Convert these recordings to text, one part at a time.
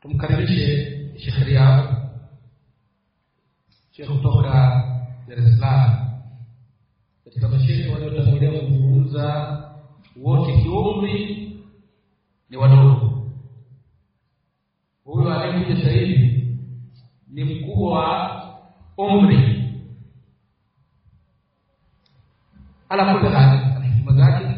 Tumkaribishe Sheikh Riyad, Sheikh kutoka Dar es Salaam. Katika mashehe waliotangulia kuzungumza wote kiumri ni wadogo. Huyo anayekuja sasa hivi ni mkubwa wa umri. Ala kulli hali ana hikma zake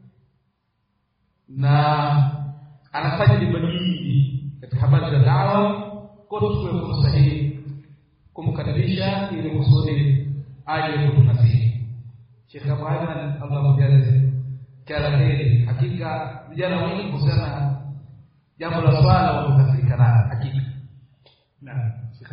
na anafanya libadili katika habari za dawa kwa tuwe fursa hii kumkaribisha ili kusudi aje kutunasihi. Sheikh Abu Aidan, Allah mjaze kila kheri. Hakika vijana wengi kusema jambo la swala wakafika nalo hakika. Naam, Sheikh.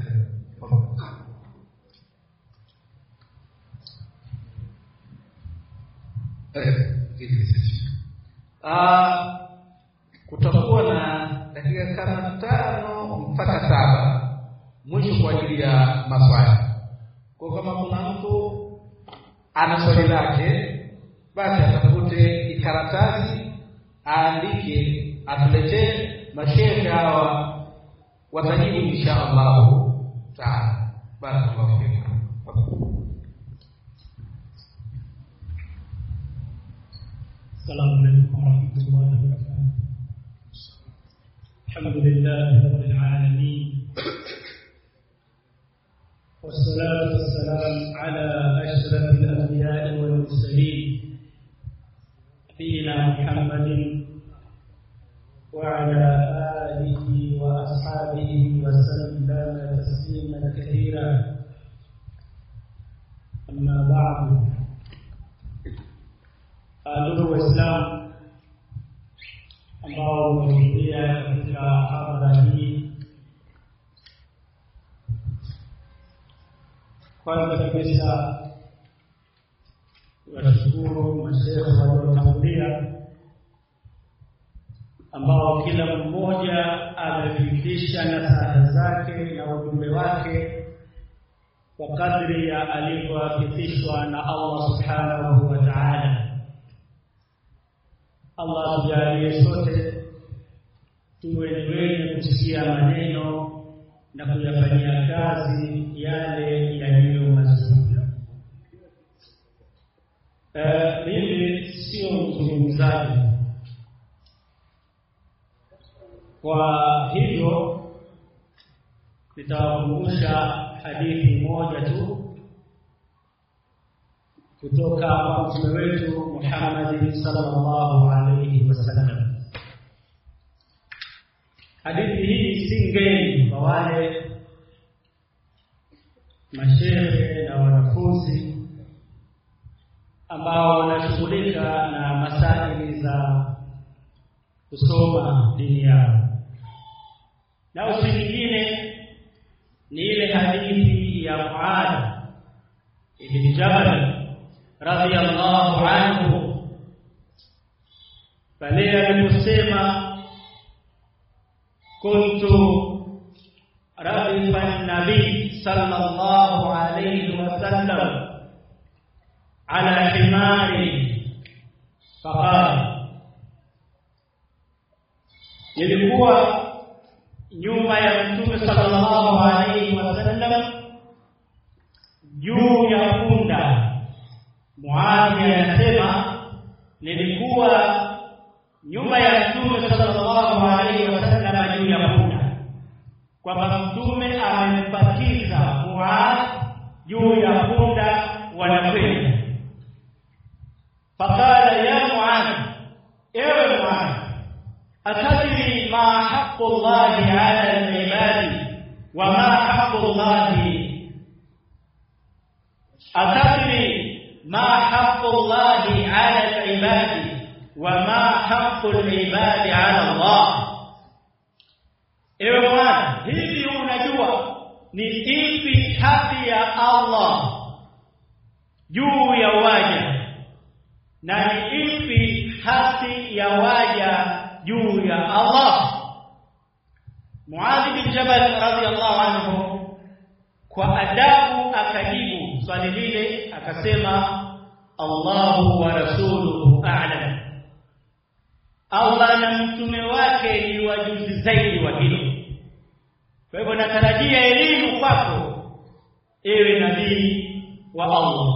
Kutakuwa na dakika kama 5 mpaka 7 mwisho kwa ajili ya maswali. Kwa kama kuna mtu ana swali lake, basi atafute ikaratasi aandike, atuletee mashehe hawa watajibu inshallah taala. Barakallahu fikum. السلام عليكم ورحمة الله وبركاته. الحمد لله رب العالمين، والصلاة والسلام على أشرف الأنبياء والمرسلين نبينا محمد وعلى آله وأصحابه وسلم تسليما كثيرا. أما بعد، ndugu Waislamu ambao wamehudhuria katika hadhara hii, kwanza kabisa washukuru mashehe waliotangulia ambao kila mmoja amefikisha nasaha zake na ujumbe wake kwa kadri ya alivyofikishwa na Allah subhanahu wa ta'ala. Allah tujalie sote tuwe wenye kusikia maneno na kuyafanyia kazi yale yaliyo mazuri. Mimi sio mzungumzaji, kwa hivyo nitawakumbusha hadithi moja tu kutoka kwa mtume wetu Muhammad sallallahu alayhi wasallam. Hadithi hii si ngeni kwa wale mashehe na wanafunzi ambao wanashughulika na masaili za kusoma dini yao, na usi nyingine ni ile hadithi ya Muadh ibn Jabal radhiyallahu anhu pale aliposema kuntu radifan nabi sallallahu alayhi wasallam ala himari faqala, nilikuwa nyuma ya mtume sallallahu alayhi wasallam juu ya punda. Muadh anasema nilikuwa nyuma ya mtume sallallahu alayhi wasallam juu ya punda, kwamba mtume amempakiza Muadh juu ya punda wanakwenda. Fakala ya Muadh, ewe Muadh, atadri ma haqqu Allahi ala al-ibadi wa ma haqqu Allahi, atadri ما حق الله على العباد وما حق العباد على الله. Ewe Bwana, hivi unajua ni ipi haki ya Allah juu ya waja na ni ipi haki ya waja juu ya Allah? Muadh bin Jabal radhiyallahu anhu kwa adabu akajibu swali lile, akasema Allahu wa rasuluhu a'lam, Allah na mtume wake ni wajuzi zaidi wa hilo. Kwa hivyo natarajia elimu kwako ewe nabii wa Allah.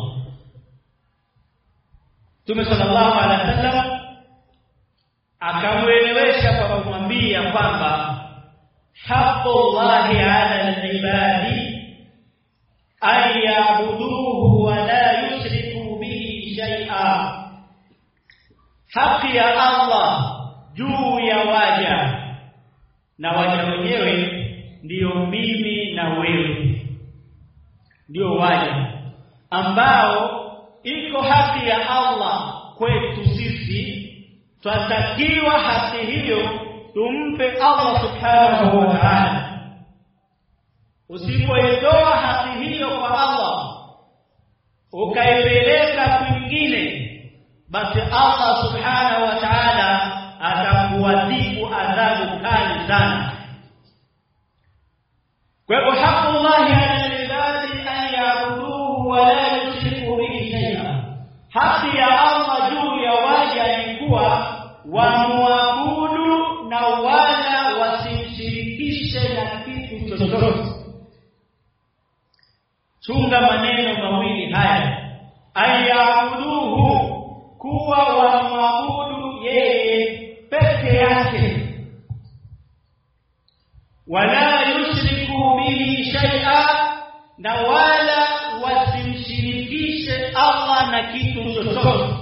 Mtume sallallahu alaihi wasallam akamuelewesha kwa kumwambia kwamba haqqullahi ala al-ibadi an ya'buduhu wa la yushriku bihi shay'a, haki ya Allah juu ya waja, na waja wenyewe ndio mimi na wewe, ndio waja ambao iko haki ya Allah kwetu sisi. Tunatakiwa haki hiyo tumpe Allah subhanahu wa ta'ala. Usipoitoa haki hiyo kwa Allah ukaipeleka kwingine, basi Allah subhanahu wa ta'ala atakuadhibu adhabu kali sana. Kwa hivyo haqullahi ala al-ibadi an ya'buduhu wa la yushriku bihi shay'a, haki ya Allah juu ya waja ni kuwa wamwabudu na wala wasimshirikishe na kitu chochote. Chunga maneno mawili haya, ayabuduhu, kuwa wamwabudu yeye peke yake, wala yushriku bihi shay'a, na wala wasimshirikishe Allah na kitu chochote.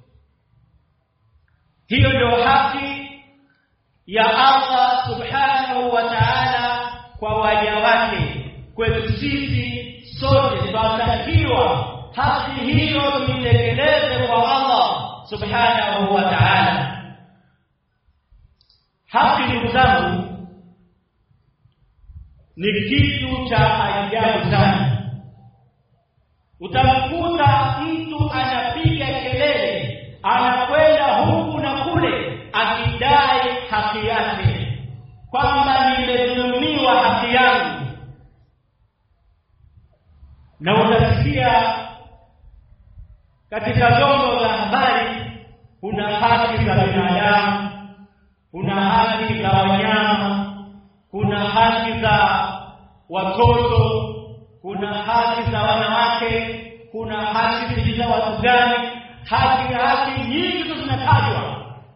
Hiyo ndio haki ya Allah subhanahu wa ta'ala kwa waja wake. Kwetu sisi sote tunatakiwa haki hiyo tuitekeleze kwa Allah subhanahu wa ta'ala. Haki, ndugu zangu, ni kitu cha ajabu sana. Utamkuta mtu anapiga kelele, anakwenda huku na kule akidai haki yake, kwamba nimedhulumiwa haki yangu. Na utasikia katika vyombo vya habari kuna haki za binadamu, kuna haki za wanyama, kuna haki za watoto, kuna haki za wanawake, kuna haki za watu gani, haki nyingi zinatajwa.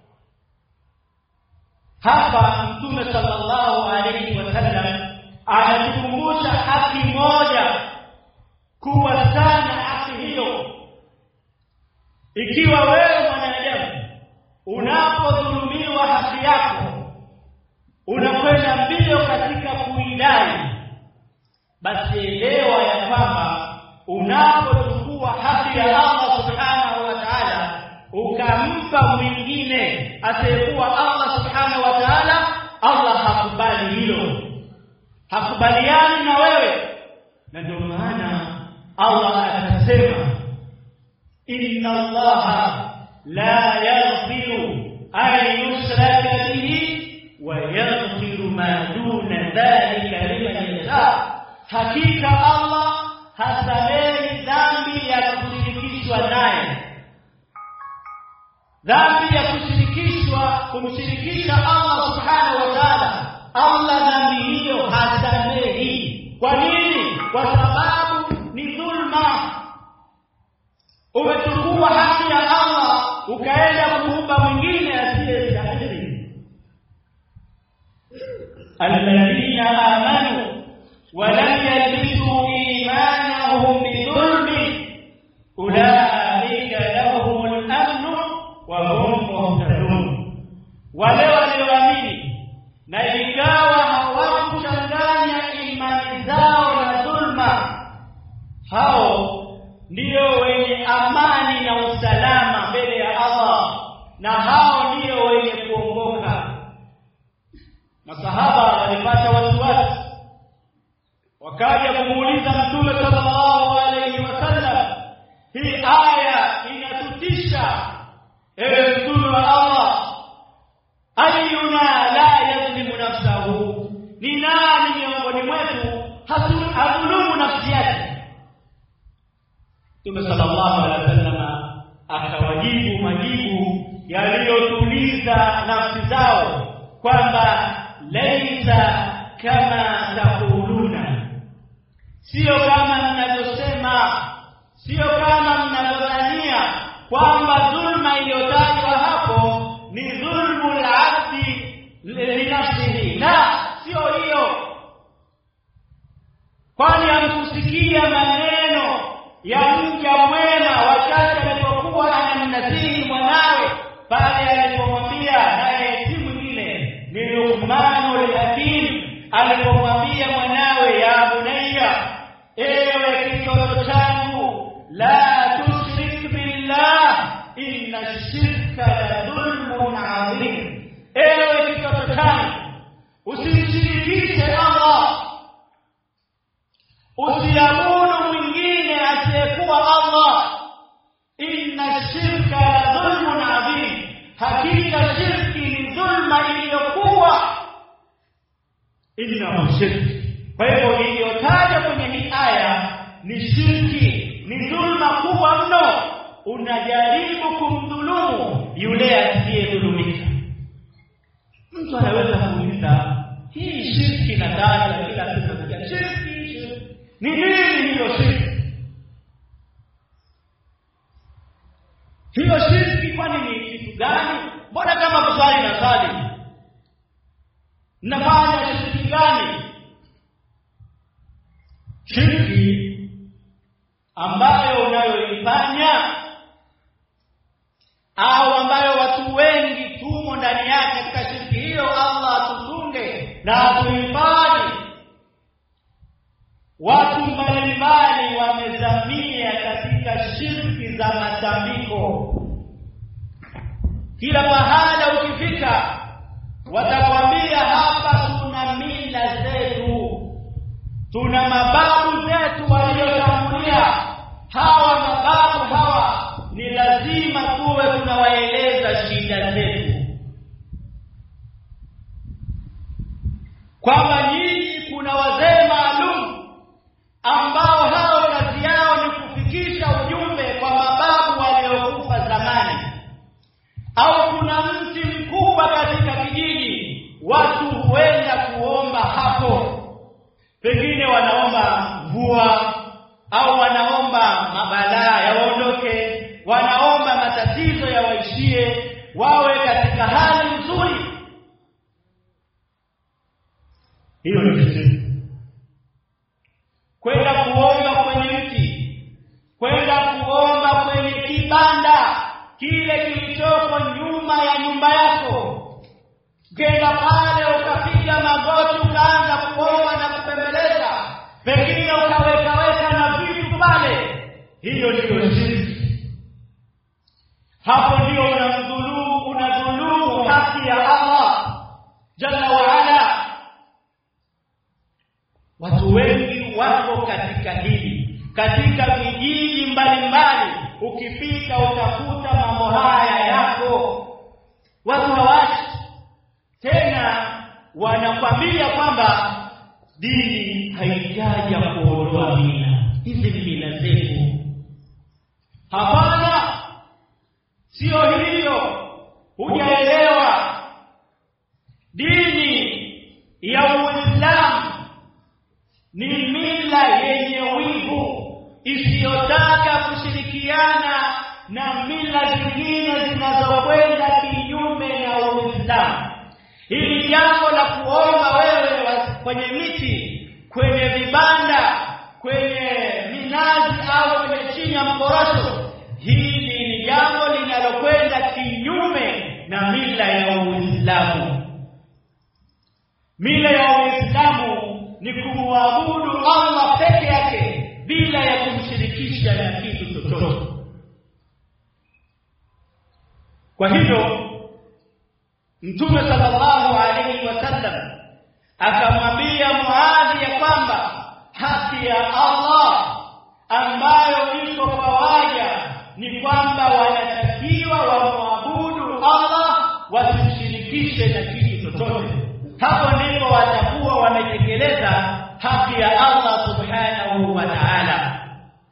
Hapa Mtume sallallahu alayhi wasallam anatukumbusha haki moja kubwa sana. Haki hiyo, ikiwa wewe mwanadamu unapodhulumiwa haki yako unakwenda mbio katika kuidai, basi elewa ya kwamba unapochukua haki ya Allah subhanahu wa ta'ala ukampa mwingine asiyekuwa Allah subhanahu wa ta'ala, Allah hakubali hilo, hakubaliani na wewe. Na ndio maana Allah atasema, inna Allaha la yaghfiru an yushraka bihi wa yaghfiru ma duna dhalika liman yasha, hakika Allah hasamehi dhambi ya kushirikishwa naye. Dhambi ya kumshirikisha Allah subhanahu wa ta'ala, Allah dhambi hiyo hasamehi. Kwa nini? Kwa sababu ni dhulma. Umechukua haki ya Allah ukaenda kumpa mwingine asiyestahili. Alladhina amanu wa lam yalbisu imanahum bidhulmi ulaika lahumul amnu wa hum muhtadun, wale walioamini na ikawa hawakuchanganya imani zao na dhulma, hao ndio wenye amani na usalama mbele ya Allah, na hao ndio wenye kuongoka. Masahaba walipata wasiwasi, wakaja kumuuliza Mtume sallallahu alayhi wasallam, hii aya inatutisha, ewe Mtume wa Allah, ayyuna la yadhlimu nafsahu, ni nani miongoni mwetu hadhulumu nafsi yake? Mtume sallallahu alaihi wasallam akawajibu majibu yaliyotuliza nafsi zao kwamba laisa kama taquluna, sio kama mnavyosema, sio kama mnavyodhania kwamba dhulma iliyotajwa hapo ni dhulmu al-abdi linafsihi. La, sio hiyo. Kwani hamkusikia maneno ya mja mwema wakati alipokuwa anamnasihi mwanawe pale alipomwambia, naye si mwingine ni Luqmanul Hakim, alipomwambia mwanawe, ya bunayya, ewe kitoto changu, la tushrik billah inna shirka la dhulmun adhim. Ewe kitoto changu, usimshirikishe Allah, usiabudu mwingine asiyekuwa Allah. Inna shirka la dhulmun adhim, hakika shirki ni dhulma iliyokuwa. Inna shirki, kwa hivyo iliyotaja kwenye hii aya ni shirki, ni dhulma kubwa mno. Unajaribu kumdhulumu yule asiyedhulumika. Mtu anaweza kuuliza, hii shirki inataja kila siku ya shirki, ni nini hiyo shirki? Hiyo shirki kwani ni kitu gani? Mbona kama kusali na sali nafanya shirki gani? Shirki ambayo unayoifanya au ambayo watu wengi tumo ndani yake katika shirki hiyo, Allah atutunge na atuhifadhi. Watu mbalimbali wamezamia katika shirki za matambiko. Kila pahala ukifika watakwambia, hapa tuna mila zetu, tuna mababu zetu waliotangulia. Hawa mababu hawa ni lazima tuwe tunawaeleza shida zetu, kwamba nyinyi kuna wazee maalum ambao hao kazi yao ni kufikisha ujumbe kwa mababu waliokufa zamani. Au kuna mti mkubwa katika kijiji, watu huenda kuomba hapo, pengine wanaomba mvua au wanaomba mabalaa yaondoke, wanaomba matatizo yawaishie, wawe katika hali nzuri. Hiyo ni shirki. Kwenda kuomba kwenye mti, kwenda kuomba kwenye kibanda kile kilichoko nyuma ya nyumba yako, kwenda pale ukapiga magoti ukaanza kuomba na kupembeleza, pengine ukaweka na vitu pale, hiyo ndio shirki. Hapo ndio unadhulumu haki ya Allah Jalla wa Ala. Watu wengi wako katika hili, katika vijiji mbalimbali. Ukipita utakuta mambo haya yako. Watu hawachi tena, wanakwambia kwamba dini haijaja kuondoa mila. Hizi ni mila zetu. Hapana, sio hivyo. Hujaelewa. Dini ya Uislamu ni mila yenye wivu, isiyotaka kushirikiana na mila zingine zinazokwenda kinyume na Uislamu. Hili jambo la kuomba wewe kwenye miti, kwenye vibanda, kwenye minazi au kwenye chini ya mkorosho, hili ni jambo linalokwenda kinyume na mila ya Uislamu. Mila ya Uislamu ni kumwabudu Allah peke yake bila ya kumshirikisha na kitu chochote. Kwa hivyo Mtume sallallahu alaihi wasallam akamwambia Muadhi ya kwamba haki ya Allah ambayo iko kwa waja ni kwamba wanatakiwa wamwabudu Allah, wasimshirikishe na kitu chochote. Hapo ndipo watakuwa wametekeleza haki ya Allah subhanahu wa ta'ala.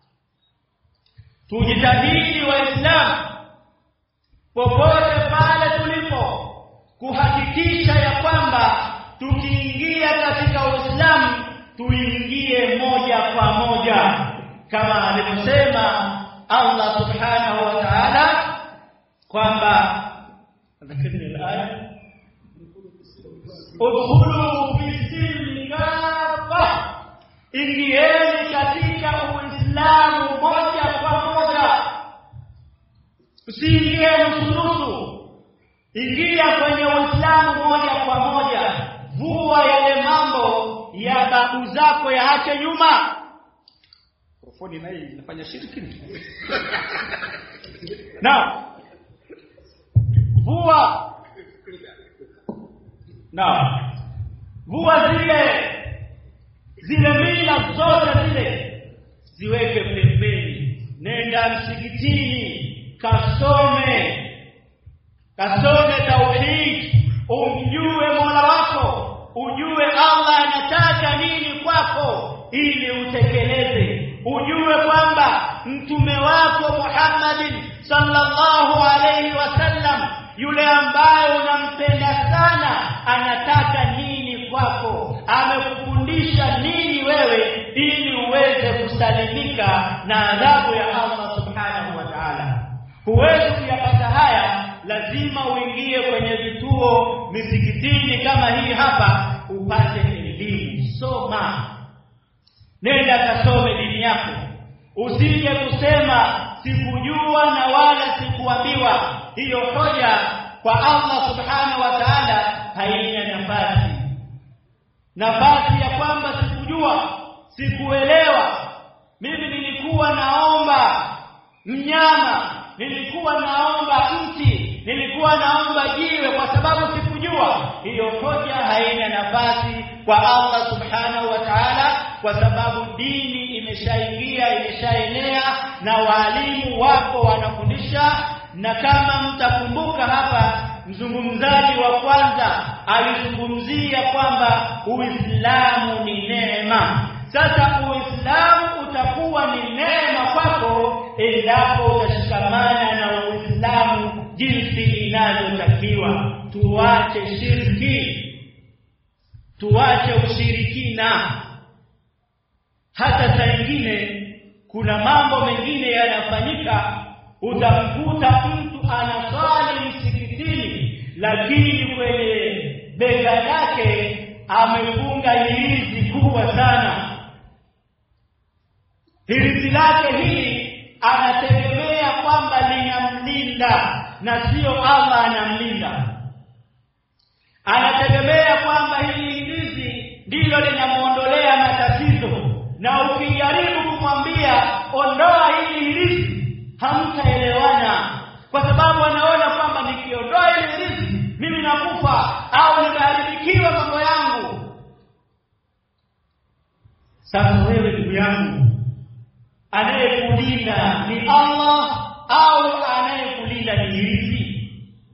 Tujitahidi Waislamu popote pale tulipo kuhakikisha ya kwamba tukiingia katika Uislamu tuingie moja kwa moja kama alivyosema Allah subhanahu wa ta'ala kwamba dhikri al-aya udkhulu fi silmi kafa, ingieni katika Uislamu moja kwa moja, usiingie nusu, ingia kwenye Uislamu moja kwa moja. Vua yale mambo ya babu zako yaache nyuma. Mikrofoni nayo inafanya shirki. Na vua zile mila zote zile ziweke pembeni. Nenda msikitini, kasome tauhid, umjue Mola wako, ujue Allah anataka nini kwako ili utekeleze. Ujue kwamba mtume wako Muhammadin sallallahu alayhi wasallam, yule ambaye unampenda sana, anataka nini kwako, amekufundisha nini wewe ili uweze kusalimika na adhabu ya Allah subhanahu wa ta'ala. Huwezi kuyapata haya, lazima uingie kwenye vituo misikitini kama hii hapa upate elimu. Soma, nenda kasome dini yako, usije kusema sikujua na wala sikuambiwa. Hiyo hoja kwa Allah subhanahu wa ta'ala haina nafasi ya kwamba sikujua, sikuelewa, mimi nilikuwa naomba mnyama, nilikuwa naomba mti, nilikuwa naomba jiwe kwa sababu sikujua. Hiyo hoja haina nafasi kwa Allah subhanahu wa ta'ala, kwa sababu dini imeshaenea na walimu wako wanafundisha. Na kama mtakumbuka hapa, mzungumzaji wa kwanza alizungumzia kwamba Uislamu ni neema. Sasa Uislamu utakuwa ni neema kwako endapo utashikamana na Uislamu jinsi inavyotakiwa. Tuache shirki, tuache ushirikina. Hata saa nyingine kuna mambo mengine yanafanyika, utamkuta mtu anaswali msikitini lakini kwenye bega lake amefunga hirizi kubwa sana. Hirizi lake hili anategemea kwamba linamlinda na sio Allah anamlinda. Anategemea kwamba hili hirizi ndilo linamuondolea matatizo, na ukijaribu kumwambia ondoa hili hirizi hamtaelewana, kwa sababu anaona kwamba nikiondoa hili hirizi mimi nakufa au nimeharibikiwa mambo yangu. Sasa wewe ndugu yangu, anayekulinda ni Allah au anayekulinda ni hirizi?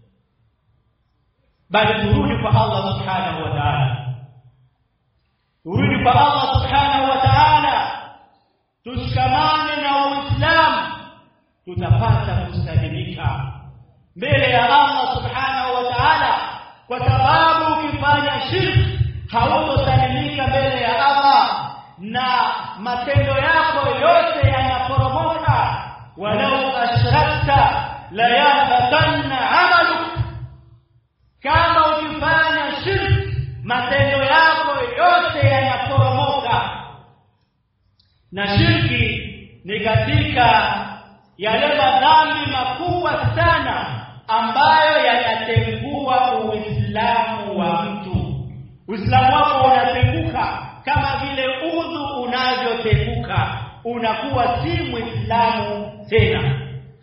Bali turudi kwa Allah subhanahu wa ta'ala, turudi kwa Allah subhanahu wa ta'ala, tushikamane na Uislamu, tutapata kusalimika mbele ya Allah subhanahu wa ta'ala, kwa sababu ukifanya shirki hautosalimika mbele ya Allah na matendo yako yote yanaporomoka. Walau ashrakta la yahbatanna amaluk, kama ukifanya shirki matendo yako yote yanaporomoka. Na shirki ni katika yale madhambi makubwa sana ambayo yanatengua Uislamu wa mtu. Uislamu wako unatenguka kama vile udhu unavyotenguka, unakuwa si Muislamu tena.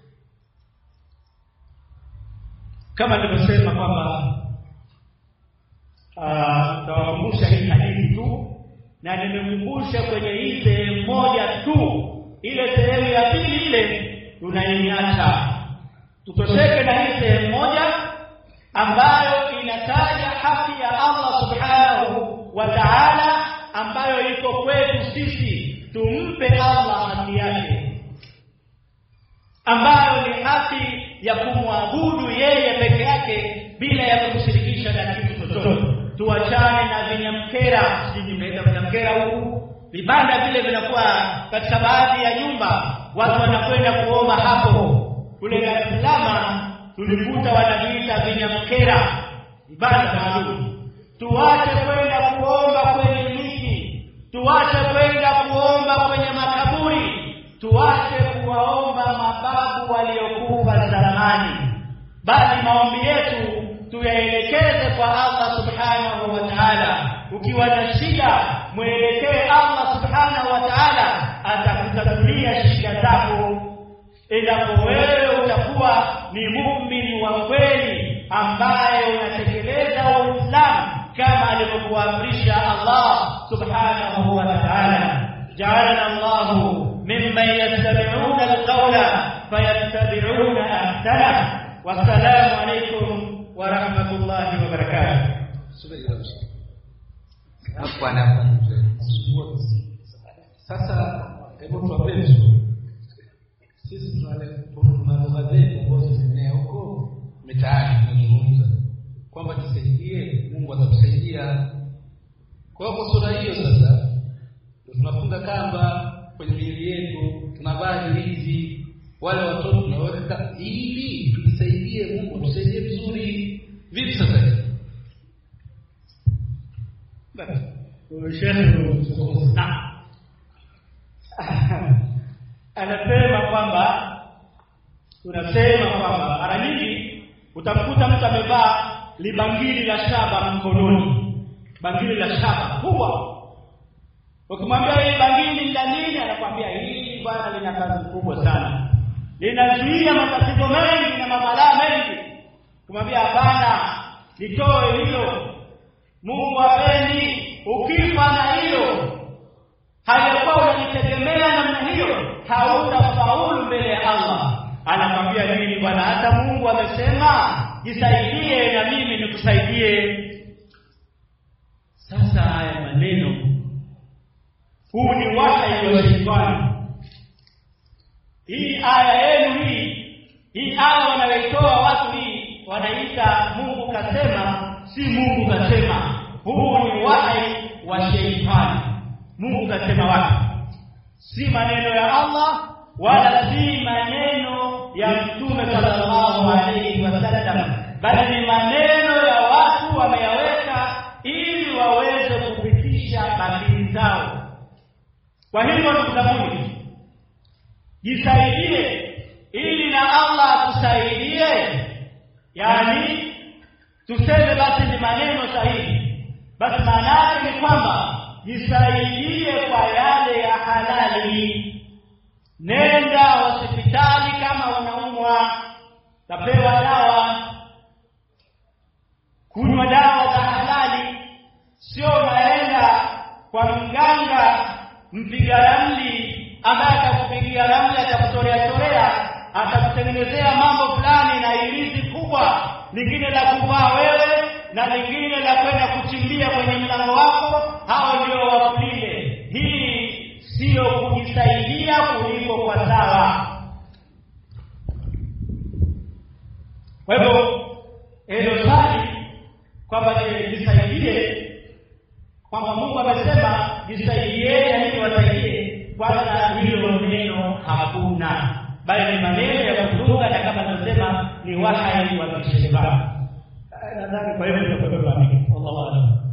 Kama nilivyosema kwamba tawakumbusha hii hadithi tu, na nimekumbusha kwenye hii sehemu moja tu. Ile sehemu ya pili ile tunaiacha, tutosheke na hii sehemu moja ambayo inataja haki ya Allah subhanahu wa ta'ala, ambayo iko kwetu sisi. Tumpe Allah haki yake, ambayo ni haki ya kumwabudu yeye peke yake bila ya kumshirikisha na kitu chochote. tuachane na vinyamkera. Sisi tunaita vinyamkera huku, vibanda vile vinakuwa katika baadhi ya nyumba, watu wanakwenda kuomba hapo. Kule Dar es Salaam tulikuta wanaviita vinyamkera, vibanda maalum. Tuache kwenda kuomba kwenye miti, tuache kwenda kuomba kwenye makaburi, tuache kuwaomba mababu waliokufa zamani, bali maombi yetu tuyaelekeze kwa Allah subhanahu wa ta'ala. Ukiwa na shida, muelekee Allah subhanahu wa ta'ala, atakutatulia shida zako. Endapo wewe utakuwa ni muumini wa kweli ambaye unatekeleza Uislamu kama alivyokuamrisha Allah subhanahu wa ta'ala. Ja'alana Allahu mimman yattabi'una al-qawla fayattabi'una ahsana. Wassalamu alaykum wa rahmatullahi wa barakatuh. Sasa hebu tuwape sisi tunalugha zetu ambazo zimeenea huko mitaani, tunazungumza kwamba tusaidie, Mungu atatusaidia. Kwa hiyo kwa sura hiyo sasa tunafunga kamba kwenye miili yetu, tunavaa hizi, wale watoto tunaweka ili tusaidie, Mungu tusaidie vizuri. Vipi sasa? Anasema kwamba tunasema kwamba mara nyingi utamkuta mtu amevaa libangili la shaba mkononi, bangili la shaba kubwa. Ukimwambia hii bangili ni nini, anakuambia hii bwana lina kazi kubwa sana, linazuia matatizo mengi na mabalaa mengi. Kumwambia hapana, litoe hilo, Mungu hapendi. Ukifa na hilo, hayakuwa unajitegemea namna hiyo, hautafaulu mbele ya Allah. Anakwambia nini bwana? Hata Mungu amesema jisaidie na mimi nikusaidie. Sasa haya maneno, huu ni wahi wa shetani. Hii aya yenu hii aya wanaitoa watu, hii wanaita Mungu kasema, si Mungu kasema. Huu ni wahi wa shetani. Mungu kasema wapi? Si maneno ya Allah wala si maneno ya Mtume sallallahu alaihi wasallam, bali ni maneno ya watu wameyaweka ili waweze kupitisha batili zao. Kwa hivyo ndugu zangu, jisaidie ili na Allah akusaidie. Yani tuseme basi ni maneno sahihi, basi maana yake ni kwamba jisaidie kwa yale ya halali. Nenda hospitali kama unaumwa, tapewa dawa, kunywa dawa za halali. Sio unaenda kwa mganga mpiga ramli ambaye atakupigia ramli, atakutolea, atakutengenezea mambo fulani na ilizi kubwa, lingine la kuvaa wewe na lingine la kwenda kuchimbia kwenye mlango wako. Hao ndio wakulile. Hii sio kujisaidia kuliko kwa sawa. Kwa hivyo hilo swali kwamba jisaidie, kwamba Mungu amesema jisaidieni ili wasaidie, kwanza hilo neno hakuna, bali ni maneno ya kutunga, na kama tunasema ni wahi wa kishetani. Nadhani kwa hivyo ndio kwa Allahu Akbar.